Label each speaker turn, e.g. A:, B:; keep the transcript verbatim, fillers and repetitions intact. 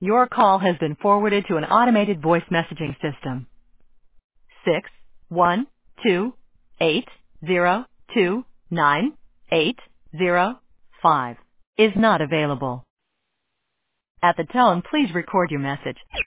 A: Your call has been forwarded to an automated voice messaging system. Six one two eight zero two nine eight zero five is not available. At the tone, please record your message.